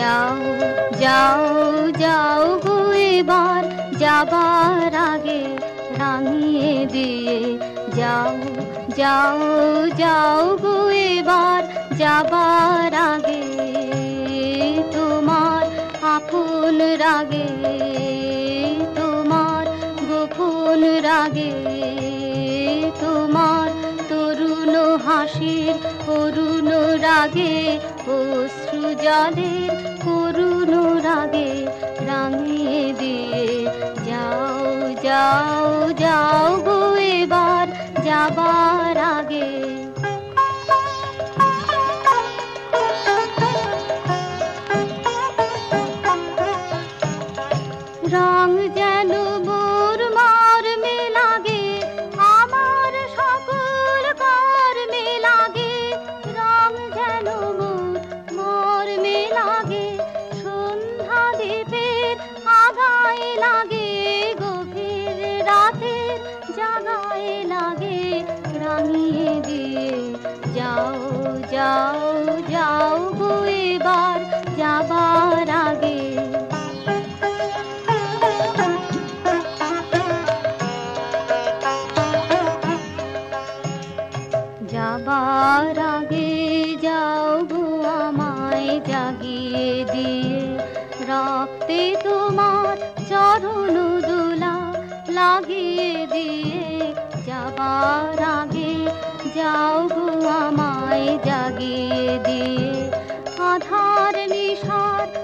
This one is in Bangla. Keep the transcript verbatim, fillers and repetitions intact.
যাও যাও যাও গো এবার যাবার আগে রাঙিয়ে দিয়ে যাও যাও যাও গো এবার যাবার আগে তোমার আপন রাগে তোমার গোপন রাগে তোমার তরুণ হাসির অরুণ রাগে অশ্রু জলের করুণ রাগে রাঙিয়ে দিয়ে যাও যাও যাও গো এবার যাবার আগে রং যেন মোর মর্মে লাগে আমার সকল কর্মে লাগে রং যেন মোর মর্মে লাগে সন্ধ্যা দ্বীপের আগায় লাগে গভীর রাতের জাগায় লাগে রাঙিয়ে দিয়ে যাও যাও যাও গো এবার যাবার আগে যাবার আগে যাও গো আমায় জাগিয়ে দিয়ে রক্তে তোমার চরণ দোলা লাগিয়ে দিয়ে যাবার আগে যাও গো আমায় জাগিয়ে দিয়ে আধার নিশার